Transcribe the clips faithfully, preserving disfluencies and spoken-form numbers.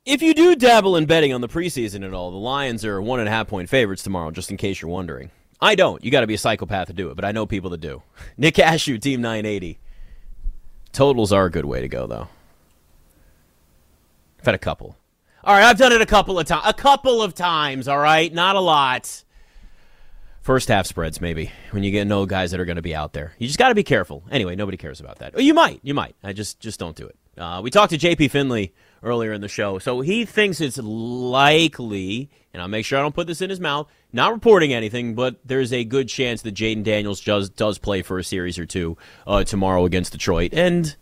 If you do dabble in betting on the preseason at all, the Lions are one and a half point favorites tomorrow, just in case you're wondering. I don't. You got to be a psychopath to do it, but I know people that do. Nick Ashew, Team nine eighty. Totals are a good way to go, though. I've had a couple. All right, I've done it a couple of times. A couple of times, all right? Not a lot. First half spreads, maybe, when you get to know guys that are going to be out there. You just got to be careful. Anyway, nobody cares about that. You might. You might. I just, just don't do it. Uh, we talked to J P Finley earlier in the show. So he thinks it's likely, and I'll make sure I don't put this in his mouth, not reporting anything, but there's a good chance that Jaden Daniels does, does play for a series or two uh, tomorrow against Detroit. And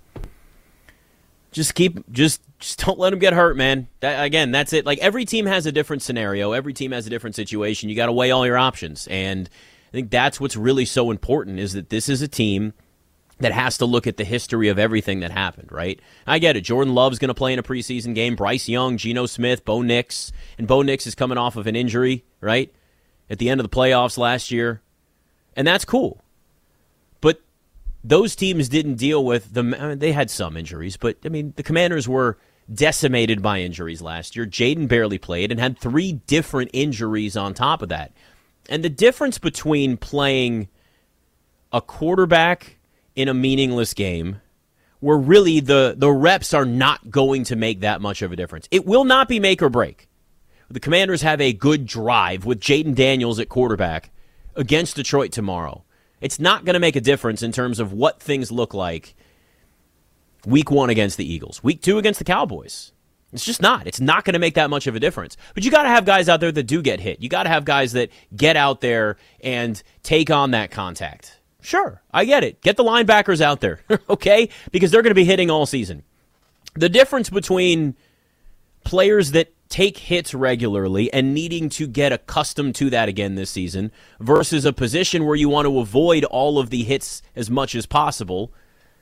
just keep, just, just don't let him get hurt, man. That, again, that's it. Like, every team has a different scenario. Every team has a different situation. You got to weigh all your options. And I think that's what's really so important, is that this is a team that has to look at the history of everything that happened, right? I get it. Jordan Love's going to play in a preseason game. Bryce Young, Geno Smith, Bo Nix. And Bo Nix is coming off of an injury, right, at the end of the playoffs last year. And that's cool. But those teams didn't deal with the I mean, they had some injuries, but, I mean, the Commanders were decimated by injuries last year. Jaden barely played and had three different injuries on top of that. And the difference between playing a quarterback in a meaningless game, where really the, the reps are not going to make that much of a difference. It will not be make or break. The Commanders have a good drive with Jaden Daniels at quarterback against Detroit tomorrow. It's not going to make a difference in terms of what things look like week one against the Eagles, week two against the Cowboys. It's just not. It's not going to make that much of a difference. But you got to have guys out there that do get hit. You got to have guys that get out there and take on that contact. Sure, I get it. Get the linebackers out there, okay? Because they're going to be hitting all season. The difference between players that take hits regularly and needing to get accustomed to that again this season versus a position where you want to avoid all of the hits as much as possible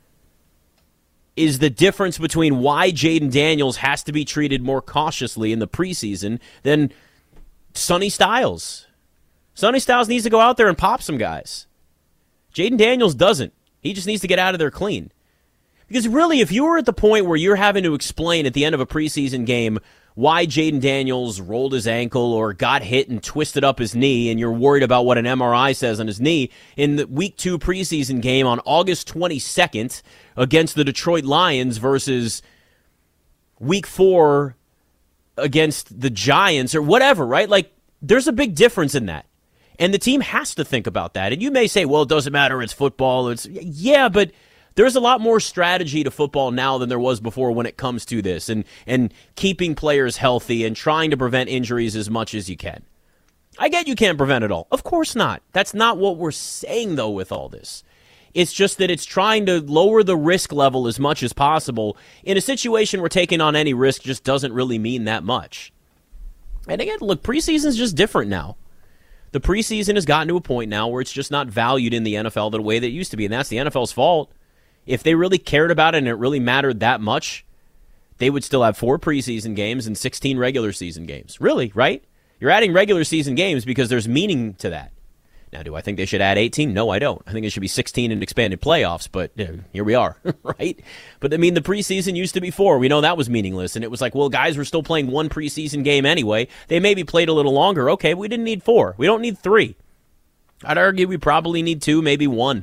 is the difference between why Jaden Daniels has to be treated more cautiously in the preseason than Sonny Styles. Sonny Styles needs to go out there and pop some guys. Jaden Daniels doesn't. He just needs to get out of there clean. Because really, if you were at the point where you're having to explain at the end of a preseason game why Jaden Daniels rolled his ankle or got hit and twisted up his knee, and you're worried about what an M R I says on his knee, in the week two preseason game on August twenty-second against the Detroit Lions versus week four against the Giants or whatever, right? Like, there's a big difference in that. And the team has to think about that. And you may say, well, it doesn't matter, it's football. It's yeah, but there's a lot more strategy to football now than there was before when it comes to this and, and keeping players healthy and trying to prevent injuries as much as you can. I get you can't prevent it all. Of course not. That's not what we're saying, though, with all this. It's just that it's trying to lower the risk level as much as possible. In a situation where taking on any risk just doesn't really mean that much. And again, look, preseason's just different now. The preseason has gotten to a point now where it's just not valued in the N F L the way that it used to be, and that's the N F L's fault. If they really cared about it and it really mattered that much, they would still have four preseason games and sixteen regular season games. Really, right? You're adding regular season games because there's meaning to that. Now, do I think they should add eighteen? No, I don't. I think it should be sixteen in expanded playoffs, but you know, here we are, right? But, I mean, the preseason used to be four. We know that was meaningless, and it was like, well, guys were still playing one preseason game anyway. They maybe played a little longer. Okay, we didn't need four. We don't need three. I'd argue we probably need two, maybe one.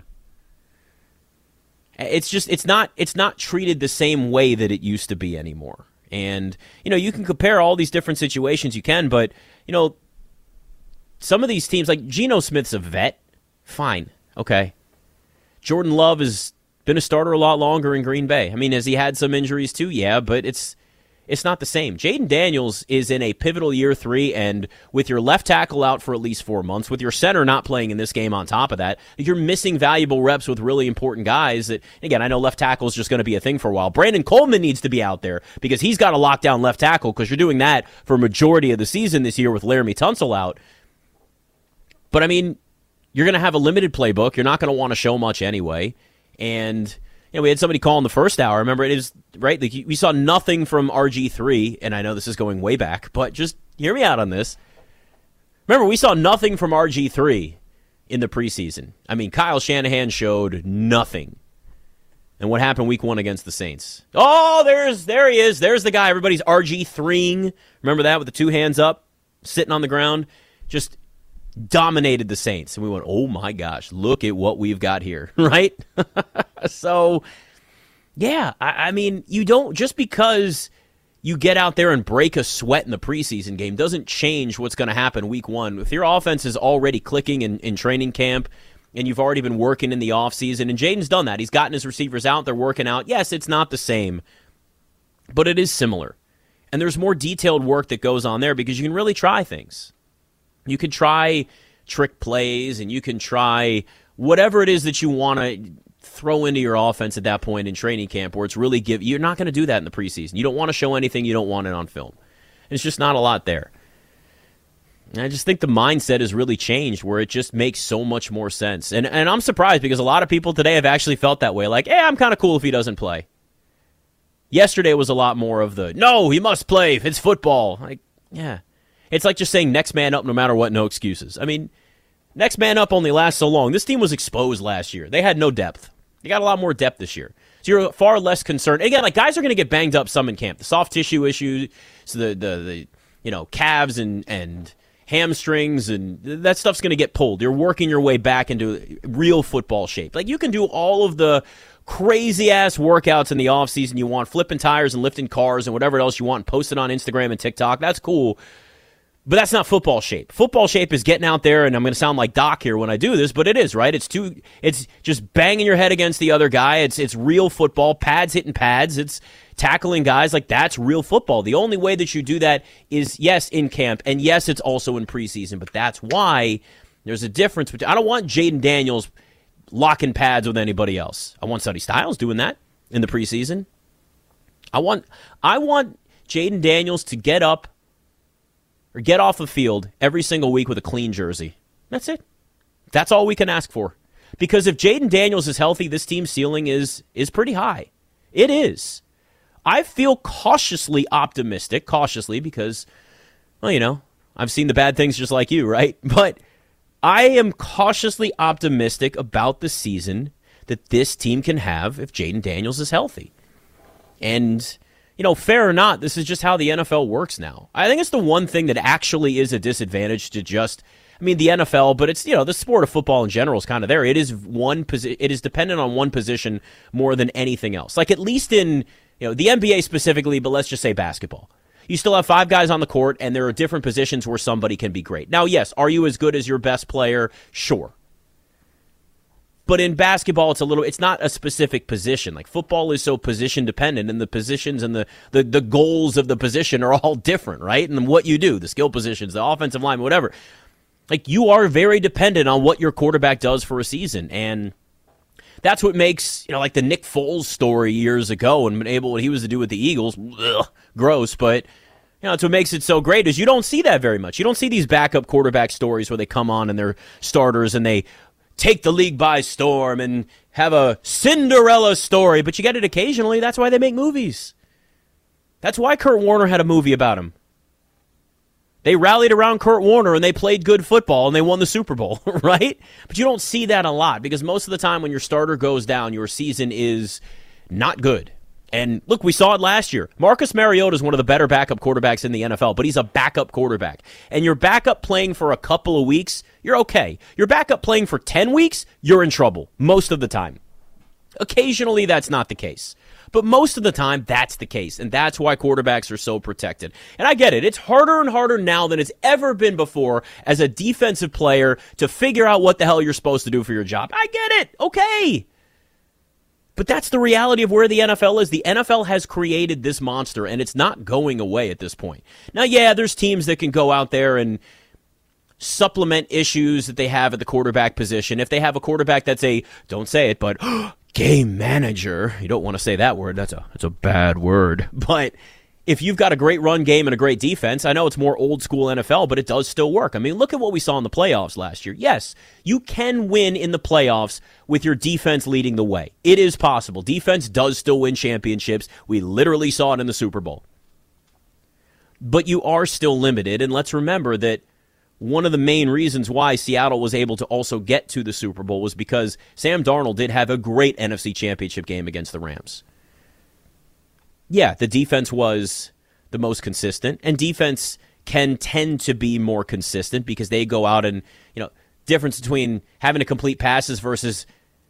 It's just, it's not, it's not treated the same way that it used to be anymore. And, you know, you can compare all these different situations you can, but, you know, some of these teams, like Geno Smith's a vet, fine, okay. Jordan Love has been a starter a lot longer in Green Bay. I mean, has he had some injuries too? Yeah, but it's it's not the same. Jaden Daniels is in a pivotal year three, and with your left tackle out for at least four months, with your center not playing in this game on top of that, you're missing valuable reps with really important guys that, again, I know left tackle is just going to be a thing for a while. Brandon Coleman needs to be out there because he's got a lockdown left tackle because you're doing that for a majority of the season this year with Laramie Tunsil out. But, I mean, you're going to have a limited playbook. You're not going to want to show much anyway. And, you know, we had somebody call in the first hour. Remember, it is, right, like, we saw nothing from R G three, and I know this is going way back, but just hear me out on this. Remember, we saw nothing from R G three in the preseason. I mean, Kyle Shanahan showed nothing. And what happened week one against the Saints? Oh, there's there he is. There's the guy. Everybody's R G three-ing. Remember that with the two hands up, sitting on the ground? Just dominated the Saints. And we went, oh my gosh, look at what we've got here, right? So, yeah, I, I mean, you don't, just because you get out there and break a sweat in the preseason game doesn't change what's going to happen week one. If your offense is already clicking in, in training camp, and you've already been working in the offseason, and Jaden's done that. He's gotten his receivers out. They're working out. Yes, it's not the same, but it is similar. And there's more detailed work that goes on there because you can really try things. You can try trick plays, and you can try whatever it is that you want to throw into your offense at that point in training camp where it's really give. You're not going to do that in the preseason. You don't want to show anything. You don't want it on film. And it's just not a lot there. And I just think the mindset has really changed where it just makes so much more sense. And and I'm surprised because a lot of people today have actually felt that way. Like, hey, I'm kind of cool if he doesn't play. Yesterday was a lot more of the, no, he must play. It's football. Like, yeah. It's like just saying next man up no matter what, no excuses. I mean, next man up only lasts so long. This team was exposed last year. They had no depth. They got a lot more depth this year. So you're far less concerned. Again, like guys are going to get banged up some in camp. The soft tissue issues, so the, the, the you know, calves and and hamstrings, and that stuff's going to get pulled. You're working your way back into real football shape. Like, you can do all of the crazy-ass workouts in the offseason you want, flipping tires and lifting cars and whatever else you want, and post it on Instagram and TikTok. That's cool. But that's not football shape. Football shape is getting out there, and I'm going to sound like Doc here when I do this, but it is, right? It's too, it's just banging your head against the other guy. It's it's real football, pads hitting pads. It's tackling guys. Like, that's real football. The only way that you do that is, yes, in camp, and yes, it's also in preseason, but that's why there's a difference between, I don't want Jaden Daniels locking pads with anybody else. I want Sonny Styles doing that in the preseason. I want, I want Jaden Daniels to get up or get off the field every single week with a clean jersey. That's it. That's all we can ask for. Because if Jaden Daniels is healthy, this team's ceiling is is pretty high. It is. I feel cautiously optimistic, cautiously, because, well, you know, I've seen the bad things just like you, right? But I am cautiously optimistic about the season that this team can have if Jaden Daniels is healthy. And, you know, fair or not, this is just how the N F L works now. I think it's the one thing that actually is a disadvantage to just, I mean, the N F L, but it's, you know, the sport of football in general is kind of there. It is one posi- it is dependent on one position more than anything else. Like, at least in, you know, the N B A specifically, but let's just say basketball. You still have five guys on the court, and there are different positions where somebody can be great. Now, yes, are you as good as your best player? Sure. But in basketball, it's a little, it's not a specific position. Like, football is so position dependent, and the positions and the, the, the goals of the position are all different, right? And what you do, the skill positions, the offensive line, whatever. Like, you are very dependent on what your quarterback does for a season. And that's what makes, you know, like the Nick Foles story years ago and been able, what he was to do with the Eagles, ugh, gross, but, you know, that's what makes it so great is you don't see that very much. You don't see these backup quarterback stories where they come on and they're starters and they take the league by storm and have a Cinderella story, but you get it occasionally. That's why they make movies. That's why Kurt Warner had a movie about him. They rallied around Kurt Warner and they played good football and they won the Super Bowl, right? But you don't see that a lot because most of the time when your starter goes down, your season is not good. And look, we saw it last year. Marcus Mariota is one of the better backup quarterbacks in the N F L, but he's a backup quarterback. And your backup playing for a couple of weeks, you're okay. Your backup playing for ten weeks, you're in trouble most of the time. Occasionally, that's not the case. But most of the time, that's the case, and that's why quarterbacks are so protected. And I get it. It's harder and harder now than it's ever been before as a defensive player to figure out what the hell you're supposed to do for your job. I get it. Okay. But that's the reality of where the N F L is. The N F L has created this monster, and it's not going away at this point. Now, yeah, there's teams that can go out there and supplement issues that they have at the quarterback position. If they have a quarterback that's a, don't say it, but game manager. You don't want to say that word. That's a that's a bad word. But if you've got a great run game and a great defense, I know it's more old school N F L, but it does still work. I mean, look at what we saw in the playoffs last year. Yes, you can win in the playoffs with your defense leading the way. It is possible. Defense does still win championships. We literally saw it in the Super Bowl. But you are still limited, and let's remember that one of the main reasons why Seattle was able to also get to the Super Bowl was because Sam Darnold did have a great N F C Championship game against the Rams. Yeah, the defense was the most consistent, and defense can tend to be more consistent because they go out and, you know, difference between having to complete passes versus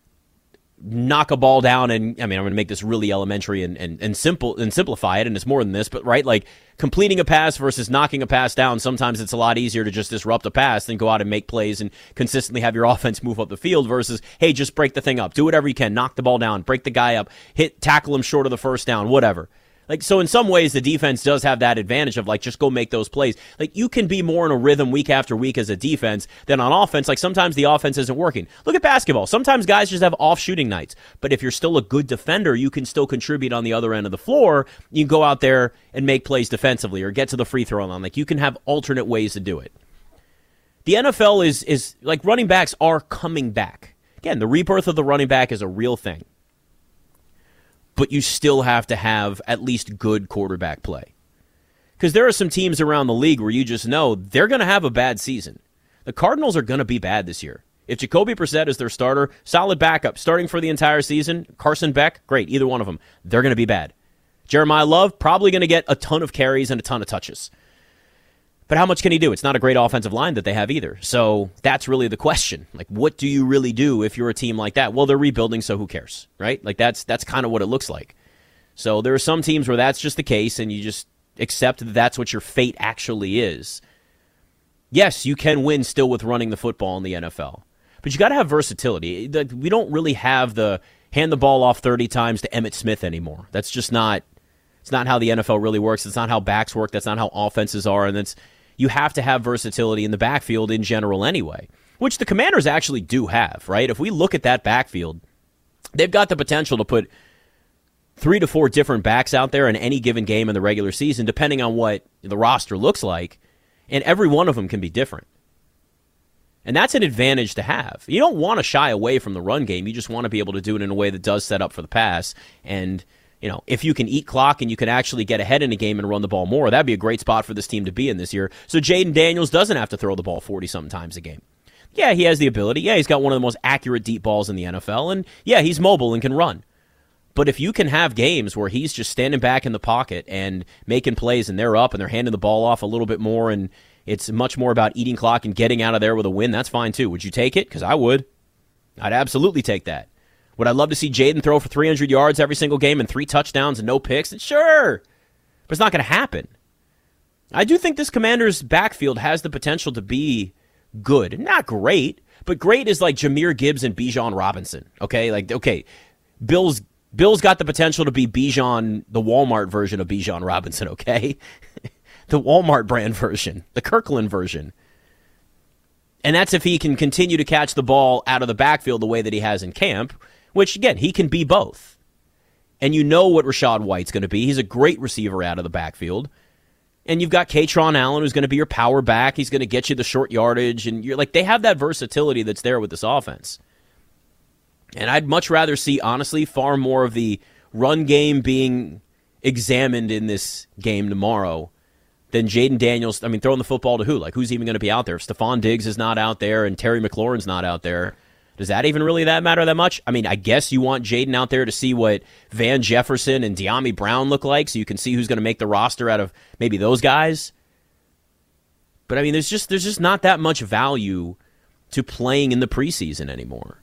knock a ball down and, I mean, I'm going to make this really elementary and, and, and simple and simplify it, and it's more than this, but right, like completing a pass versus knocking a pass down, sometimes it's a lot easier to just disrupt a pass than go out and make plays and consistently have your offense move up the field versus, hey, just break the thing up, do whatever you can, knock the ball down, break the guy up, hit, tackle him short of the first down, whatever. Like, so in some ways, the defense does have that advantage of, like, just go make those plays. Like, you can be more in a rhythm week after week as a defense than on offense. Like, sometimes the offense isn't working. Look at basketball. Sometimes guys just have off shooting nights. But if you're still a good defender, you can still contribute on the other end of the floor. You can go out there and make plays defensively or get to the free throw line. Like, you can have alternate ways to do it. The N F L is, is like, running backs are coming back. Again, the rebirth of the running back is a real thing. But you still have to have at least good quarterback play. Because there are some teams around the league where you just know they're going to have a bad season. The Cardinals are going to be bad this year. If Jacoby Brissett is their starter, solid backup, starting for the entire season, Carson Beck, great, either one of them, they're going to be bad. Jeremiah Love, probably going to get a ton of carries and a ton of touches. But how much can he do? It's not a great offensive line that they have either. So that's really the question. Like, what do you really do if you're a team like that? Well, they're rebuilding, so who cares, right? Like, that's that's kind of what it looks like. So there are some teams where that's just the case, and you just accept that that's what your fate actually is. Yes, you can win still with running the football in the N F L. But you got to have versatility. We don't really have the hand the ball off thirty times to Emmitt Smith anymore. That's just not, it's not how the N F L really works. It's not how backs work. That's not how offenses are, and that's, you have to have versatility in the backfield in general anyway, which the Commanders actually do have, right? If we look at that backfield, they've got the potential to put three to four different backs out there in any given game in the regular season, depending on what the roster looks like, and every one of them can be different. And that's an advantage to have. You don't want to shy away from the run game. You just want to be able to do it in a way that does set up for the pass. And you know, if you can eat clock and you can actually get ahead in a game and run the ball more, that'd be a great spot for this team to be in this year. So Jaden Daniels doesn't have to throw the ball forty-something times a game. Yeah, he has the ability. Yeah, he's got one of the most accurate deep balls in the N F L. And yeah, he's mobile and can run. But if you can have games where he's just standing back in the pocket and making plays and they're up and they're handing the ball off a little bit more and it's much more about eating clock and getting out of there with a win, that's fine too. Would you take it? Because I would. I'd absolutely take that. Would I love to see Jaden throw for three hundred yards every single game and three touchdowns and no picks? Sure. But it's not going to happen. I do think this Commanders backfield has the potential to be good. Not great, but great is like Jahmyr Gibbs and Bijan Robinson. Okay? Like, okay, Bill's Bill's got the potential to be Bijan, the Walmart version of Bijan Robinson, okay? The Walmart brand version, the Kirkland version. And that's if he can continue to catch the ball out of the backfield the way that he has in camp, which, again, he can be both. And you know what Rachaad White's going to be. He's a great receiver out of the backfield. And you've got Kaytron Allen, who's going to be your power back. He's going to get you the short yardage. And you're like, they have that versatility that's there with this offense. And I'd much rather see, honestly, far more of the run game being examined in this game tomorrow than Jaden Daniels. I mean, throwing the football to who? Like, who's even going to be out there? If Stephon Diggs is not out there and Terry McLaurin's not out there, does that even really that matter that much? I mean, I guess you want Jaden out there to see what Van Jefferson and De'Ami Brown look like so you can see who's going to make the roster out of maybe those guys. But, I mean, there's just there's just not that much value to playing in the preseason anymore.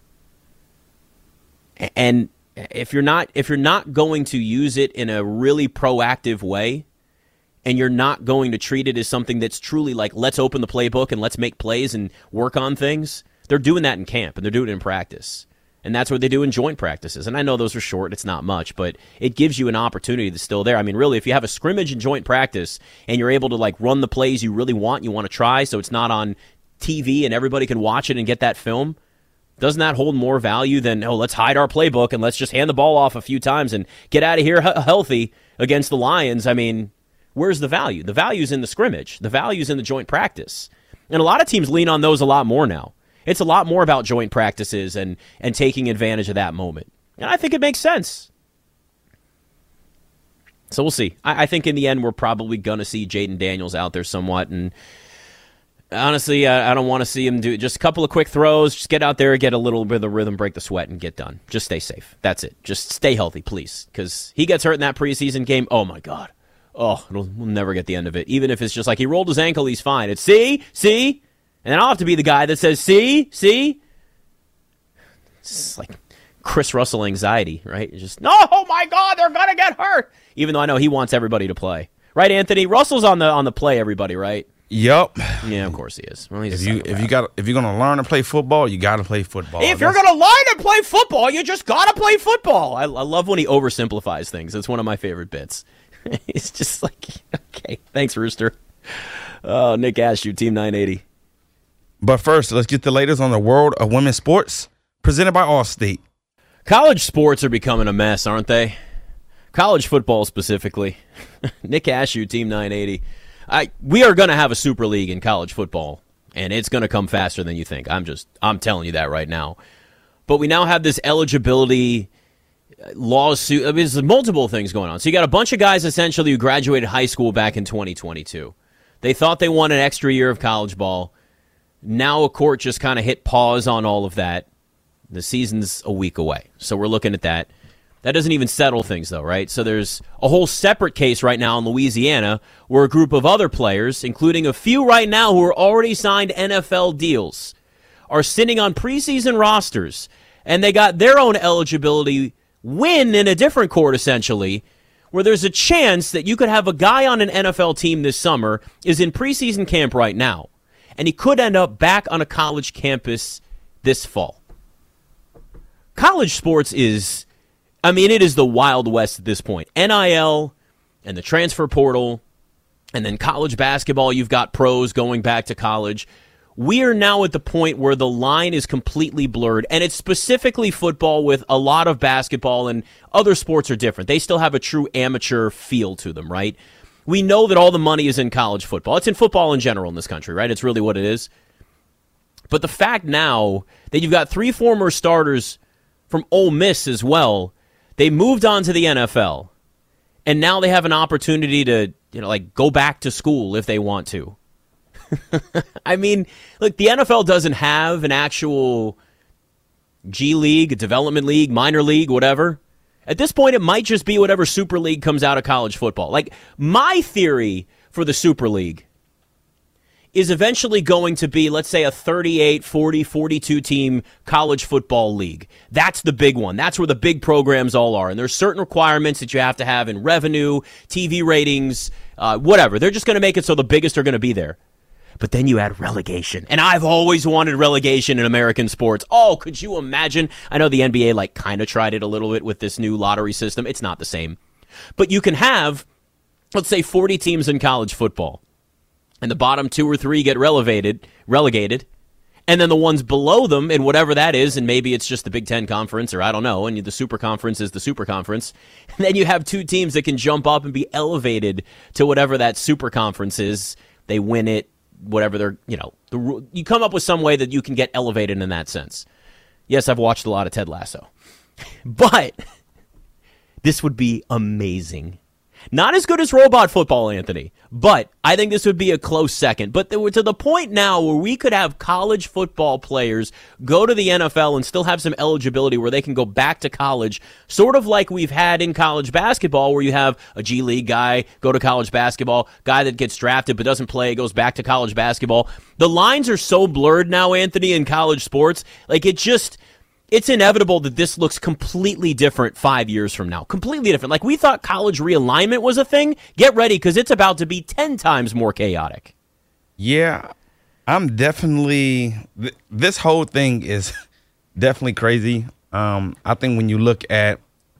And if you're not if you're not going to use it in a really proactive way, and you're not going to treat it as something that's truly like, let's open the playbook and let's make plays and work on things, they're doing that in camp and they're doing it in practice. And that's what they do in joint practices. And I know those are short, it's not much, but it gives you an opportunity that's still there. I mean, really, if you have a scrimmage in joint practice and you're able to like run the plays you really want, you want to try, so it's not on T V and everybody can watch it and get that film, doesn't that hold more value than, oh, let's hide our playbook and let's just hand the ball off a few times and get out of here h- healthy against the Lions? I mean, where's the value? The value's in the scrimmage. The value's in the joint practice. And a lot of teams lean on those a lot more now. It's a lot more about joint practices and, and taking advantage of that moment. And I think it makes sense. So we'll see. I, I think in the end we're probably going to see Jaden Daniels out there somewhat. And Honestly, I, I don't want to see him do just a couple of quick throws. Just get out there, get a little bit of the rhythm, break the sweat, and get done. Just stay safe. That's it. Just stay healthy, please. Because he gets hurt in that preseason game. Oh, my God. Oh, it'll, we'll never get the end of it. Even if it's just like he rolled his ankle, he's fine. It's see, see? And then I'll have to be the guy that says, see, see? It's like Chris Russell anxiety, right? It's just, no, oh, my God, they're going to get hurt. Even though I know he wants everybody to play. Right, Anthony? Russell's on the on the play, everybody, right? Yep. Yeah, of course he is. Well, if you if you got if you're gonna learn to play football, you got to play football. If you're gonna learn to play football, you just gotta play football. I, I love when he oversimplifies things. It's one of my favorite bits. It's just like, okay, thanks, Rooster. Oh, Nick Ashew, Team nine eighty. But first, let's get the latest on the world of women's sports, presented by Allstate. College sports are becoming a mess, aren't they? College football specifically. Nick Ashew, Team nine eighty. I, we are going to have a super league in college football, and it's going to come faster than you think. I'm just, I'm telling you that right now. But we now have this eligibility lawsuit. I mean, there's multiple things going on. So you got a bunch of guys essentially who graduated high school back in twenty twenty-two. They thought they won an extra year of college ball. Now a court just kind of hit pause on all of that. The season's a week away. So we're looking at that. That doesn't even settle things, though, right? So there's a whole separate case right now in Louisiana where a group of other players, including a few right now who are already signed N F L deals, are sitting on preseason rosters, and they got their own eligibility win in a different court, essentially, where there's a chance that you could have a guy on an N F L team this summer is in preseason camp right now, and he could end up back on a college campus this fall. College sports is... I mean, it is the Wild West at this point. N I L and the transfer portal, and then college basketball, you've got pros going back to college. We are now at the point where the line is completely blurred, and it's specifically football with a lot of basketball, and other sports are different. They still have a true amateur feel to them, right? We know that all the money is in college football. It's in football in general in this country, right? It's really what it is. But the fact now that you've got three former starters from Ole Miss as well, they moved on to the N F L, and now they have an opportunity to, you know, like go back to school if they want to. I mean, look, the N F L doesn't have an actual G League, a development league, minor league, whatever. At this point, it might just be whatever Super League comes out of college football. Like, my theory for the Super League is eventually going to be, let's say, a thirty-eight, forty, forty-two team college football league. That's the big one. That's where the big programs all are. And there's certain requirements that you have to have in revenue, T V ratings, uh, whatever. They're just going to make it so the biggest are going to be there. But then you add relegation. And I've always wanted relegation in American sports. Oh, could you imagine? I know the N B A like kind of tried it a little bit with this new lottery system. It's not the same. But you can have, let's say, forty teams in college football. And the bottom two or three get relegated, relegated, and then the ones below them, and whatever that is, and maybe it's just the Big Ten Conference, or I don't know, and the Super Conference is the Super Conference, and then you have two teams that can jump up and be elevated to whatever that Super Conference is. They win it, whatever they're, you know, the, you come up with some way that you can get elevated in that sense. Yes, I've watched a lot of Ted Lasso, but this would be amazing. Not as good as robot football, Anthony, but I think this would be a close second. But we're to the point now where we could have college football players go to the N F L and still have some eligibility where they can go back to college, sort of like we've had in college basketball where you have a G League guy go to college basketball, guy that gets drafted but doesn't play, goes back to college basketball. The lines are so blurred now, Anthony, in college sports. Like, it just... It's inevitable that this looks completely different five years from now. Completely different. Like, we thought college realignment was a thing. Get ready, because it's about to be ten times more chaotic. Yeah, I'm definitely... Th- this whole thing is definitely crazy. Um, I think when you look at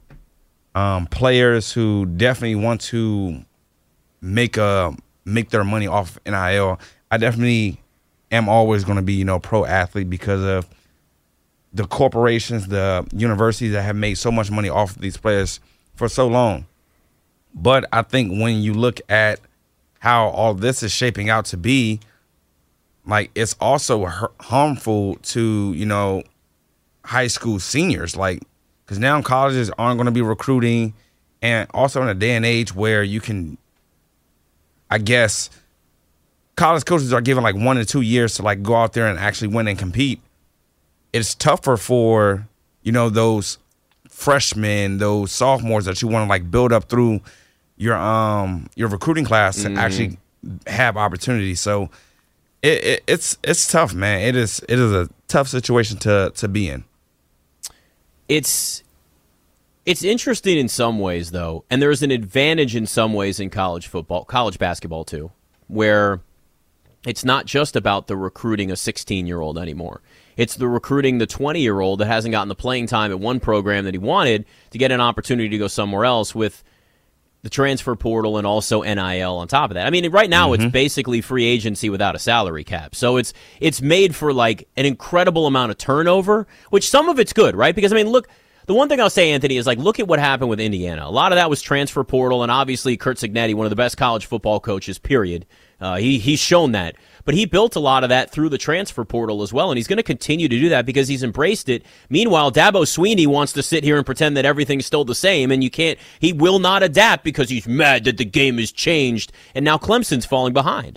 um, players who definitely want to make a make their money off N I L, I definitely am always going to be, you know, pro athlete because of the corporations, the universities that have made so much money off of these players for so long. But I think when you look at how all this is shaping out to be, like, it's also harmful to, you know, high school seniors. Like, because now colleges aren't going to be recruiting, and also in a day and age where you can, I guess, college coaches are given like one to two years to like go out there and actually win and compete, it's tougher for, you know, those freshmen, those sophomores that you want to like build up through your um your recruiting class to mm-hmm. actually have opportunities. So it, it, it's it's tough, man. It is it is a tough situation to to be in. It's it's interesting in some ways, though, and there's an advantage in some ways in college football, college basketball too, where it's not just about the recruiting a sixteen-year-old anymore. It's the recruiting the twenty-year-old that hasn't gotten the playing time at one program that he wanted to get an opportunity to go somewhere else with the transfer portal and also N I L on top of that. I mean, right now mm-hmm. it's basically free agency without a salary cap. So it's it's made for like an incredible amount of turnover, which some of it's good, right? Because, I mean, look, the one thing I'll say, Anthony, is like look at what happened with Indiana. A lot of that was transfer portal, and obviously Curt Cignetti, one of the best college football coaches, period. Uh, he he's shown that. But he built a lot of that through the transfer portal as well, and he's going to continue to do that because he's embraced it. Meanwhile, Dabo Swinney wants to sit here and pretend that everything's still the same, and you can't. He will not adapt because he's mad that the game has changed, and now Clemson's falling behind.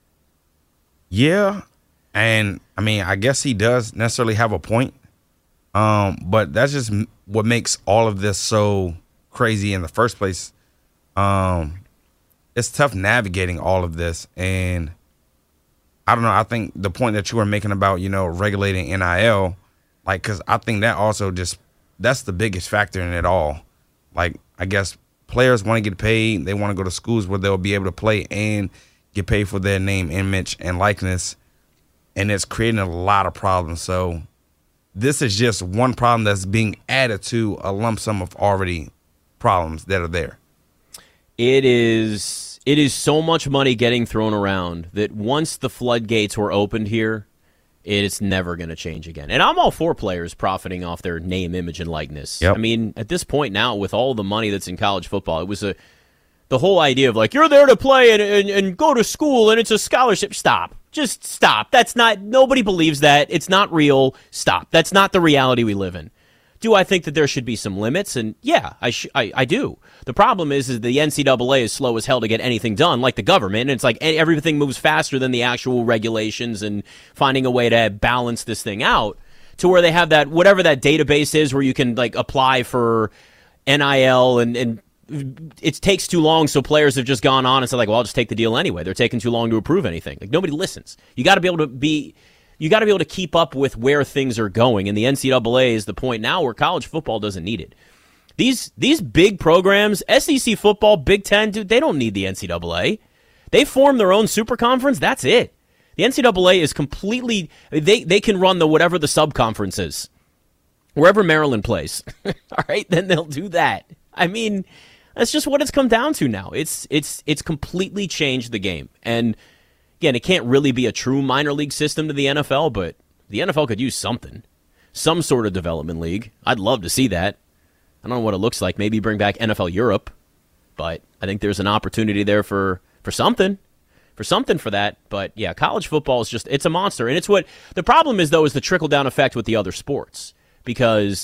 Yeah, and I mean, I guess he does necessarily have a point, um, but that's just what makes all of this so crazy in the first place. Um, it's tough navigating all of this, and I don't know. I think the point that you were making about, you know, regulating N I L, like, because I think that also just, that's the biggest factor in it all. Like, I guess players want to get paid. They want to go to schools where they'll be able to play and get paid for their name, image, and likeness. And it's creating a lot of problems. So this is just one problem that's being added to a lump sum of already problems that are there. It is... It is so much money getting thrown around that once the floodgates were opened here, it is never going to change again. And I'm all for players profiting off their name, image, and likeness. Yep. I mean, at this point now, with all the money that's in college football, it was a the whole idea of like, you're there to play and, and, and go to school and it's a scholarship. Stop. Just stop. That's not, nobody believes that. It's not real. Stop. That's not the reality we live in. Do I think that there should be some limits? And yeah, I, sh- I I do. The problem is, is the N C double A is slow as hell to get anything done, like the government. And it's like everything moves faster than the actual regulations and finding a way to balance this thing out to where they have that, whatever that database is where you can like apply for N I L and, and it takes too long. So players have just gone on and said like, well, I'll just take the deal anyway. They're taking too long to approve anything. Like nobody listens. You got to be able to be... You got to be able to keep up with where things are going, and the N C double A is the point now where college football doesn't need it. These these big programs, S E C football, Big Ten, dude, they don't need the N C double A. They form their own super conference. That's it. The N C double A is completely they they can run the whatever the sub-conference is, wherever Maryland plays. All right, then they'll do that. I mean, that's just what it's come down to now. It's it's it's completely changed the game, and again, it can't really be a true minor league system to the N F L, but the N F L could use something. Some sort of development league. I'd love to see that. I don't know what it looks like. Maybe bring back N F L Europe, but I think there's an opportunity there for, for something. For something for that. But yeah, college football is just, it's a monster. And it's what, the problem is though, is the trickle-down effect with the other sports. Because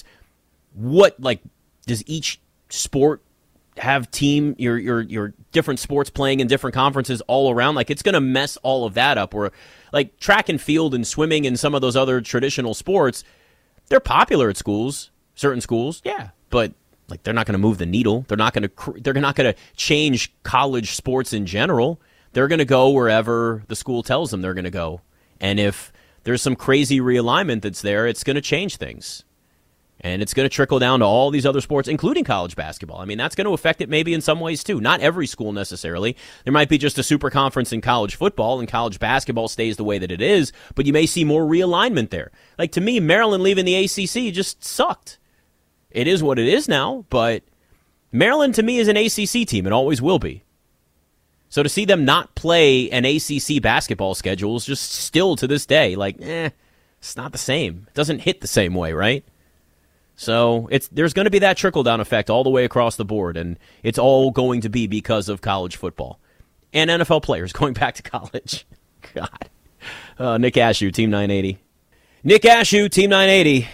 what, like, does each sport have team your your your different sports playing in different conferences all around? Like it's going to mess all of that up. Where like track and field and swimming and some of those other traditional sports, they're popular at schools, certain schools, yeah, but like they're not going to move the needle. They're not going to they're not going to change college sports in general. They're going to go wherever the school tells them they're going to go. And if there's some crazy realignment that's there, it's going to change things. And it's going to trickle down to all these other sports, including college basketball. I mean, that's going to affect it maybe in some ways, too. Not every school necessarily. There might be just a super conference in college football, and college basketball stays the way that it is, but you may see more realignment there. Like, to me, Maryland leaving the A C C just sucked. It is what it is now, but Maryland, to me, is an A C C team and always will be. So to see them not play an A C C basketball schedule is just still to this day, like, eh, it's not the same. It doesn't hit the same way, right? So it's there's going to be that trickle-down effect all the way across the board, and it's all going to be because of college football. And N F L players going back to college. God. Uh, Nick Ashew, Team nine eighty. Nick Ashew, Team nine eighty.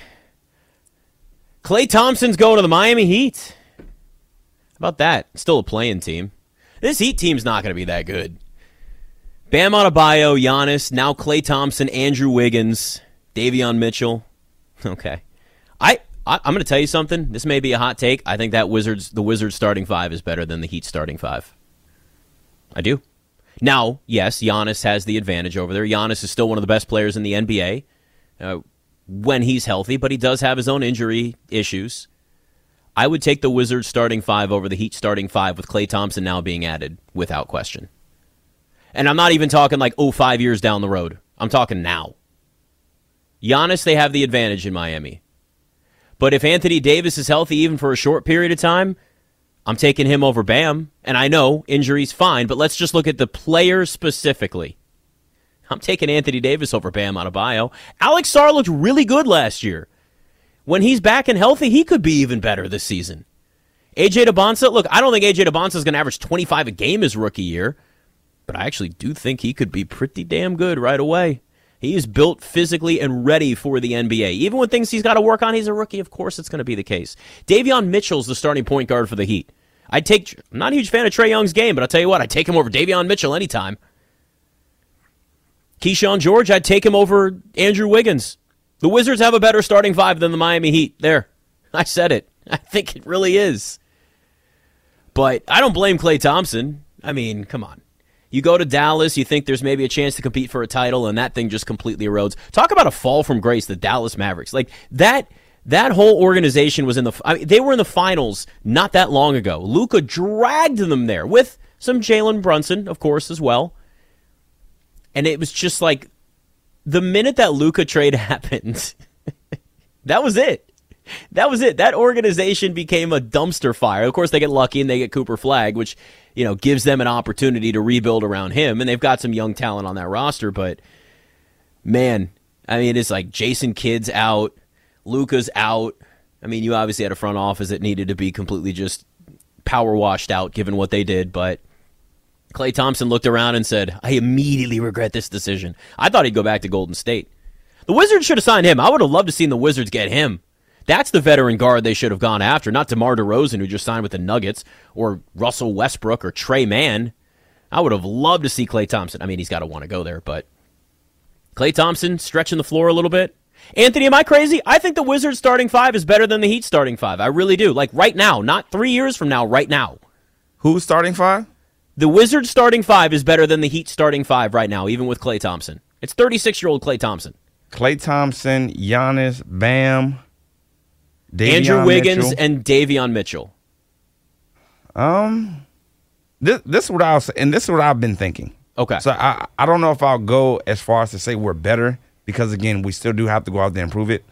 Klay Thompson's going to the Miami Heat. How about that? Still a playing team. This Heat team's not going to be that good. Bam Adebayo, Giannis, now Klay Thompson, Andrew Wiggins, Davion Mitchell. Okay. I, I I'm going to tell you something. This may be a hot take. I think that Wizards the Wizards starting five is better than the Heat starting five. I do. Now, yes, Giannis has the advantage over there. Giannis is still one of the best players in the N B A uh, when he's healthy, but he does have his own injury issues. I would take the Wizards starting five over the Heat starting five with Klay Thompson now being added without question. And I'm not even talking like, oh, five years down the road. I'm talking now. Giannis, they have the advantage in Miami. But if Anthony Davis is healthy even for a short period of time, I'm taking him over Bam. And I know injuries fine, but let's just look at the player specifically. I'm taking Anthony Davis over Bam Adebayo. Alex Sarr looked really good last year. When he's back and healthy, he could be even better this season. A J Debonsa, look, I don't think A J Debonsa is going to average twenty-five a game his rookie year. But I actually do think he could be pretty damn good right away. He is built physically and ready for the N B A. Even when things he's got to work on, he's a rookie. Of course it's going to be the case. Davion Mitchell's the starting point guard for the Heat. I'd take, I'm not a huge fan of Trae Young's game, but I'll tell you what, I'd take him over Davion Mitchell anytime. Keyshawn George, I'd take him over Andrew Wiggins. The Wizards have a better starting five than the Miami Heat. There. I said it. I think it really is. But I don't blame Klay Thompson. I mean, come on. You go to Dallas, you think there's maybe a chance to compete for a title, and that thing just completely erodes. Talk about a fall from grace, the Dallas Mavericks. Like, that that whole organization was in the... I mean, they were in the finals not that long ago. Luka dragged them there with some Jalen Brunson, of course, as well. And it was just like, the minute that Luka trade happened, that was it. That was it. That organization became a dumpster fire. Of course, they get lucky and they get Cooper Flagg, which, you know, gives them an opportunity to rebuild around him. And they've got some young talent on that roster. But, man, I mean, it's like Jason Kidd's out. Luka's out. I mean, you obviously had a front office that needed to be completely just power washed out given what they did. But Klay Thompson looked around and said, I immediately regret this decision. I thought he'd go back to Golden State. The Wizards should have signed him. I would have loved to seen the Wizards get him. That's the veteran guard they should have gone after, not DeMar DeRozan, who just signed with the Nuggets, or Russell Westbrook, or Trey Mann. I would have loved to see Klay Thompson. I mean, he's got to want to go there, but Klay Thompson stretching the floor a little bit. Anthony, am I crazy? I think the Wizards starting five is better than the Heat starting five. I really do. Like right now, not three years from now, right now. Who's starting five? The Wizards starting five is better than the Heat starting five right now, even with Klay Thompson. It's thirty-six-year-old Klay Thompson. Klay Thompson, Giannis, Bam, Davion Andrew Wiggins, Mitchell. and Davion Mitchell. Um, this this is what I was, and this is what I've been thinking. Okay. So I I don't know if I'll go as far as to say we're better because again we still do have to go out there and prove it.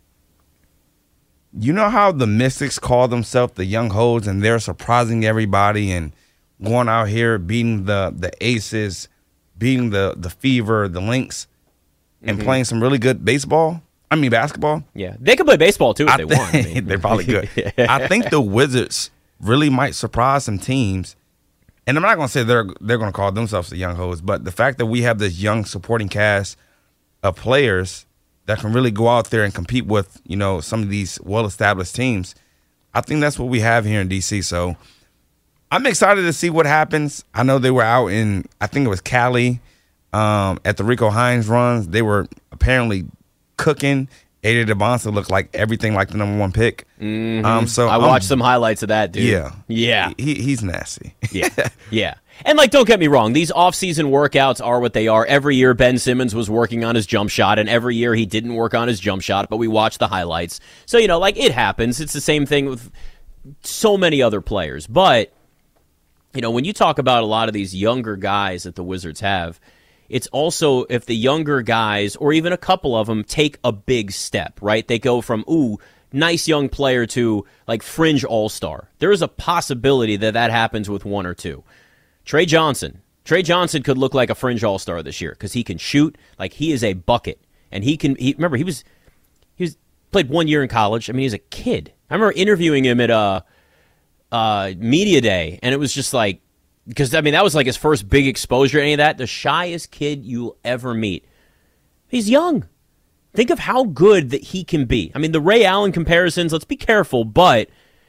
You know how the Mystics call themselves the Young Hoes and they're surprising everybody and going out here beating the the Aces, beating the the Fever, the Lynx, and mm-hmm. playing some really good baseball. I mean, basketball. Yeah, they could play baseball, too, if I they th- want. I mean. They're probably good. yeah. I think the Wizards really might surprise some teams. And I'm not going to say they're they're going to call themselves the Young Hoes, but the fact that we have this young supporting cast of players that can really go out there and compete with, you know, some of these well-established teams, I think that's what we have here in D C. So I'm excited to see what happens. I know they were out in, I think it was Cali, um, at the Rico Hines runs. They were apparently cooking. A J Debonsa looked like everything like the number one pick. Mm-hmm. Um, so I watched um, some highlights of that, dude. Yeah, yeah, he, he's nasty. yeah, yeah. And like, don't get me wrong, these off-season workouts are what they are. Every year, Ben Simmons was working on his jump shot, and every year he didn't work on his jump shot. But we watched the highlights, so you know, like it happens. It's the same thing with so many other players. But you know, when you talk about a lot of these younger guys that the Wizards have. It's also if the younger guys, or even a couple of them, take a big step, right? They go from, ooh, nice young player to, like, fringe all-star. There is a possibility that that happens with one or two. Trey Johnson. Trey Johnson could look like a fringe all-star this year because he can shoot. Like, he is a bucket. And he can, he, remember, he was, he was played one year in college. I mean, he's a kid. I remember interviewing him at uh, uh, Media Day, and it was just like, because, I mean, that was like his first big exposure to any of that. The shyest kid you'll ever meet. He's young. Think of how good that he can be. I mean, the Ray Allen comparisons, let's be careful, but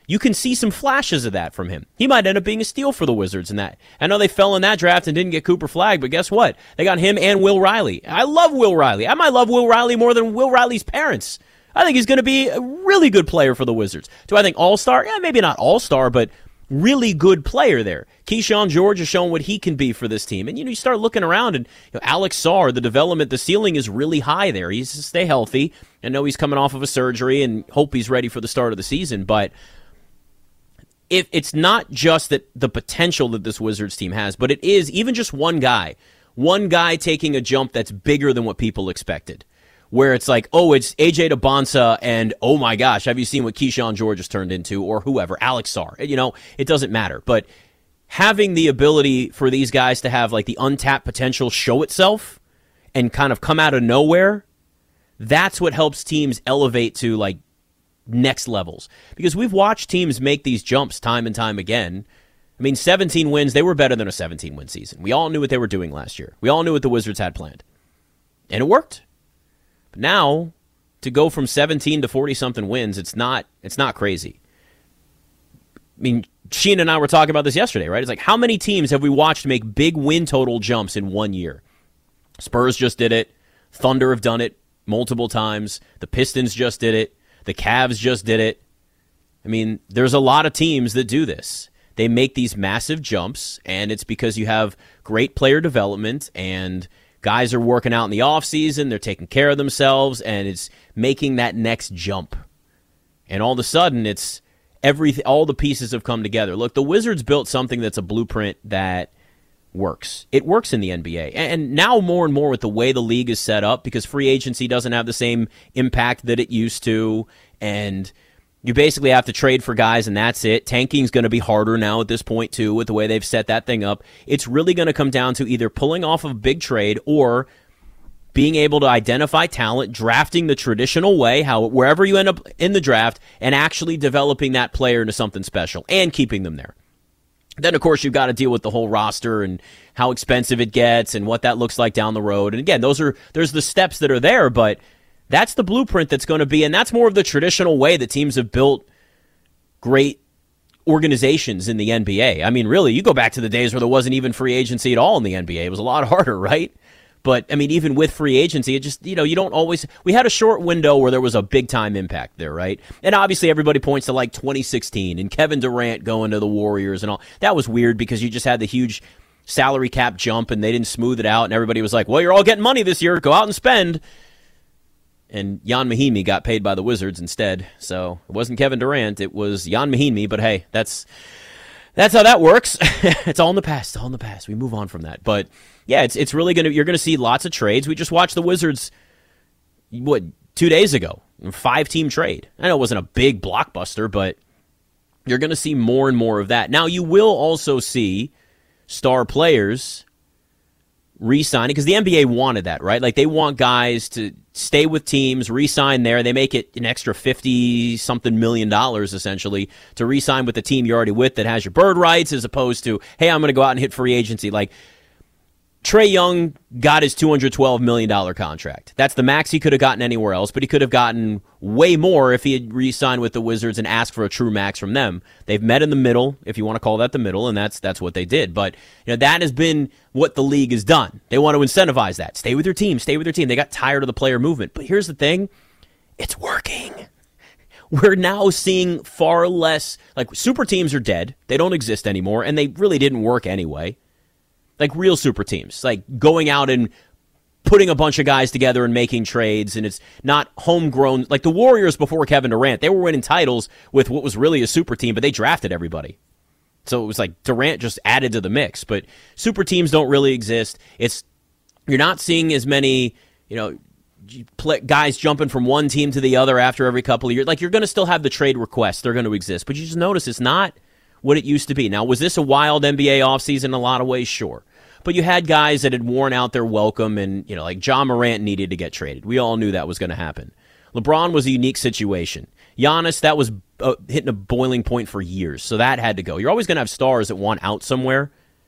You can see some flashes of that from him. He might end up being a steal for the Wizards in that. I know they fell in that draft and didn't get Cooper Flagg, but guess what? They got him and Will Riley. I love Will Riley. I might love Will Riley more than Will Riley's parents. I think he's going to be a really good player for the Wizards. Do I think all-star? Yeah, maybe not all-star, but really good player there. Keyshawn George has shown what he can be for this team. And, you know, you start looking around, and you know, Alex Sarr, the development, the ceiling is really high there. He's to stay healthy. I know he's coming off of a surgery and hope he's ready for the start of the season, but if it's not just that the potential that this Wizards team has, but it is even just one guy, one guy taking a jump that's bigger than what people expected, where it's like, oh, it's A J DeBonsa, and oh my gosh, have you seen what Keyshawn George has turned into, or whoever, Alex Sarr. You know, it doesn't matter. But having the ability for these guys to have like the untapped potential show itself and kind of come out of nowhere, that's what helps teams elevate to like next levels. Because we've watched teams make these jumps time and time again. I mean, seventeen wins, they were better than a seventeen-win season. We all knew what they were doing last year. We all knew what the Wizards had planned. And it worked. But now, to go from seventeen to forty-something wins, it's not it's not crazy. I mean, Sheen and I were talking about this yesterday, right? It's like, how many teams have we watched make big win total jumps in one year? Spurs just did it. Thunder have done it multiple times. The Pistons just did it. The Cavs just did it. I mean, there's a lot of teams that do this. They make these massive jumps, and it's because you have great player development, and guys are working out in the offseason, they're taking care of themselves, and it's making that next jump. And all of a sudden, it's everything. All the pieces have come together. Look, the Wizards built something that's a blueprint that works. It works in the N B A. And now more and more with the way the league is set up, because free agency doesn't have the same impact that it used to, and you basically have to trade for guys, and that's it. Tanking's going to be harder now at this point, too, with the way they've set that thing up. It's really going to come down to either pulling off of a big trade or being able to identify talent, drafting the traditional way, how wherever you end up in the draft, and actually developing that player into something special and keeping them there. Then, of course, you've got to deal with the whole roster and how expensive it gets and what that looks like down the road. And again, those are there's the steps that are there, but that's the blueprint that's going to be, and that's more of the traditional way that teams have built great organizations in the N B A. I mean, really, you go back to the days where there wasn't even free agency at all in the N B A. It was a lot harder, right? But, I mean, even with free agency, it just, you know, you don't always... We had a short window where there was a big-time impact there, right? And obviously everybody points to, like, twenty sixteen and Kevin Durant going to the Warriors and all. That was weird because you just had the huge salary cap jump and they didn't smooth it out, and everybody was like, well, you're all getting money this year. Go out and spend. And Jan Mahinmi got paid by the Wizards instead. So it wasn't Kevin Durant. It was Jan Mahinmi. But, hey, that's... That's how that works. It's all in the past. It's all in the past. We move on from that. But yeah, it's it's really gonna. You're gonna see lots of trades. We just watched the Wizards, what, two days ago, five team trade. I know it wasn't a big blockbuster, but you're gonna see more and more of that. Now you will also see star players re-signing, because the N B A wanted that, right? Like, they want guys to stay with teams, re-sign there. They make it an extra fifty-something million dollars, essentially, to re-sign with the team you're already with that has your bird rights, as opposed to, hey, I'm going to go out and hit free agency. Like, Trae Young got his two hundred twelve million dollars contract. That's the max he could have gotten anywhere else, but he could have gotten way more if he had re-signed with the Wizards and asked for a true max from them. They've met in the middle, if you want to call that the middle, and that's that's what they did. But you know, that has been what the league has done. They want to incentivize that. Stay with your team, stay with your team. They got tired of the player movement. But here's the thing, it's working. We're now seeing far less, like, super teams are dead. They don't exist anymore, and they really didn't work anyway. Like real super teams, like going out and putting a bunch of guys together and making trades, and it's not homegrown. Like the Warriors before Kevin Durant, they were winning titles with what was really a super team, but they drafted everybody. So it was like Durant just added to the mix. But super teams don't really exist. It's you're not seeing as many, you know, guys jumping from one team to the other after every couple of years. Like, you're going to still have the trade requests. They're going to exist. But you just notice it's not what it used to be. Now, was this a wild N B A offseason in a lot of ways? Sure. But you had guys that had worn out their welcome, and, you know, like Ja Morant needed to get traded. We all knew that was going to happen. LeBron was a unique situation. Giannis, that was uh, hitting a boiling point for years, so that had to go. You're always going to have stars that want out somewhere,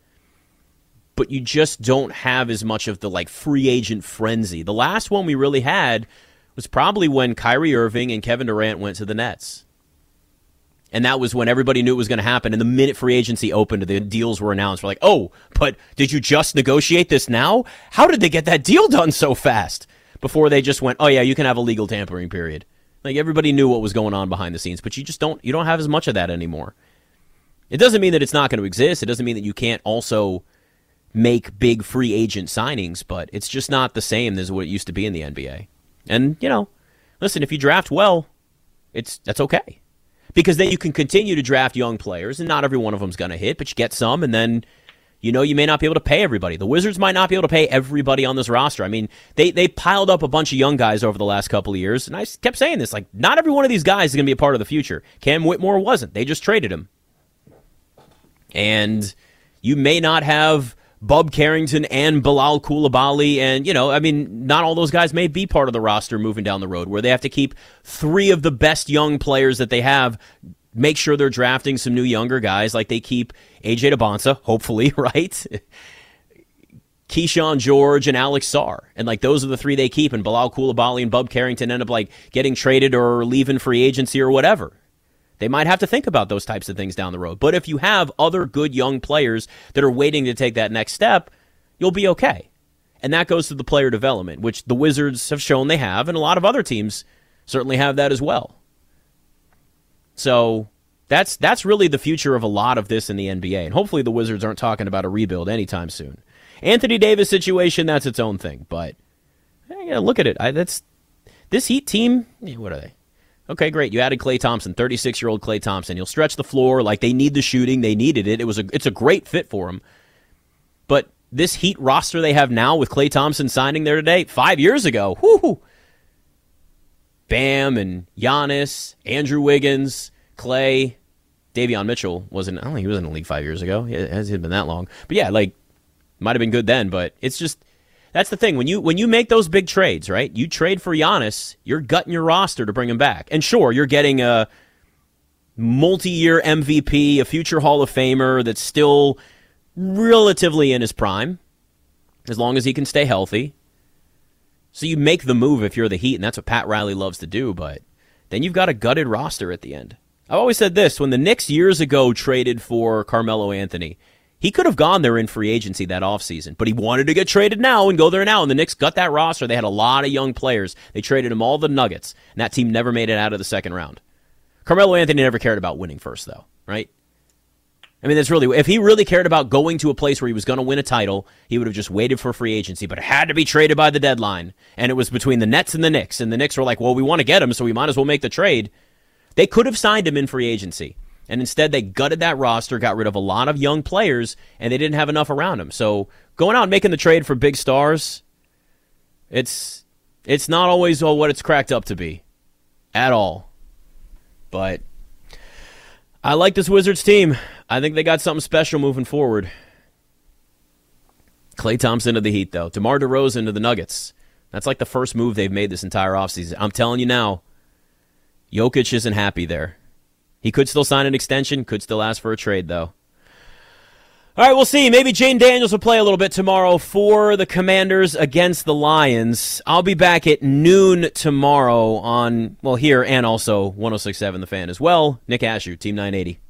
but you just don't have as much of the, like, free agent frenzy. The last one we really had was probably when Kyrie Irving and Kevin Durant went to the Nets. And that was when everybody knew it was going to happen. And the minute free agency opened, the deals were announced. We're like, oh, but did you just negotiate this now? How did they get that deal done so fast? Before they just went, oh, yeah, you can have a legal tampering period. Like, everybody knew what was going on behind the scenes, but you just don't, you don't have as much of that anymore. It doesn't mean that it's not going to exist. It doesn't mean that you can't also make big free agent signings, but it's just not the same as what it used to be in the N B A. And, you know, listen, if you draft well, it's that's okay. Because then you can continue to draft young players, and not every one of them's going to hit, but you get some, and then, you know, you may not be able to pay everybody. The Wizards might not be able to pay everybody on this roster. I mean, they, they piled up a bunch of young guys over the last couple of years, and I kept saying this, like, not every one of these guys is going to be a part of the future. Cam Whitmore wasn't. They just traded him. And you may not have Bub Carrington and Bilal Coulibaly, and, you know, I mean, not all those guys may be part of the roster moving down the road, where they have to keep three of the best young players that they have, make sure they're drafting some new younger guys, like they keep A J DeBonsa, hopefully, right? Keyshawn George and Alex Sarr. And, like, those are the three they keep, and Bilal Coulibaly and Bub Carrington end up, like, getting traded or leaving free agency or whatever. They might have to think about those types of things down the road. But if you have other good young players that are waiting to take that next step, you'll be okay. And that goes to the player development, which the Wizards have shown they have, and a lot of other teams certainly have that as well. So that's that's really the future of a lot of this in the N B A. And hopefully the Wizards aren't talking about a rebuild anytime soon. Anthony Davis situation, that's its own thing. But I gotta look at it. I, that's this Heat team, what are they? Okay, great. You added Klay Thompson, thirty-six-year-old Klay Thompson. You'll stretch the floor. Like, they need the shooting. They needed it. It was a, it's a great fit for them. But this Heat roster they have now with Klay Thompson signing there today, five years ago, whoo, Bam and Giannis, Andrew Wiggins, Klay, Davion Mitchell wasn't, I don't think he was in the league five years ago. It hasn't been that long. But yeah, like, might have been good then, but it's just, that's the thing. When you when you make those big trades, right? You trade for Giannis, you're gutting your roster to bring him back. And sure, you're getting a multi-year M V P, a future Hall of Famer that's still relatively in his prime, as long as he can stay healthy. So you make the move if you're the Heat, and that's what Pat Riley loves to do, but then you've got a gutted roster at the end. I've always said this, when the Knicks years ago traded for Carmelo Anthony, he could have gone there in free agency that offseason, but he wanted to get traded now and go there now, and the Knicks got that roster. They had a lot of young players. They traded him all the Nuggets, and that team never made it out of the second round. Carmelo Anthony never cared about winning first, though, right? I mean, that's really, if he really cared about going to a place where he was going to win a title, he would have just waited for free agency, but it had to be traded by the deadline, and it was between the Nets and the Knicks, and the Knicks were like, well, we want to get him, so we might as well make the trade. They could have signed him in free agency. And instead, they gutted that roster, got rid of a lot of young players, and they didn't have enough around them. So going out and making the trade for big stars, it's it's not always oh, what it's cracked up to be at all. But I like this Wizards team. I think they got something special moving forward. Klay Thompson to the Heat, though. DeMar DeRozan to the Nuggets. That's like the first move they've made this entire offseason. I'm telling you now, Jokic isn't happy there. He could still sign an extension, could still ask for a trade, though. All right, we'll see. Maybe Jane Daniels will play a little bit tomorrow for the Commanders against the Lions. I'll be back at noon tomorrow on, well, here and also one oh six point seven The Fan as well. Nick Ashew, Team nine eighty.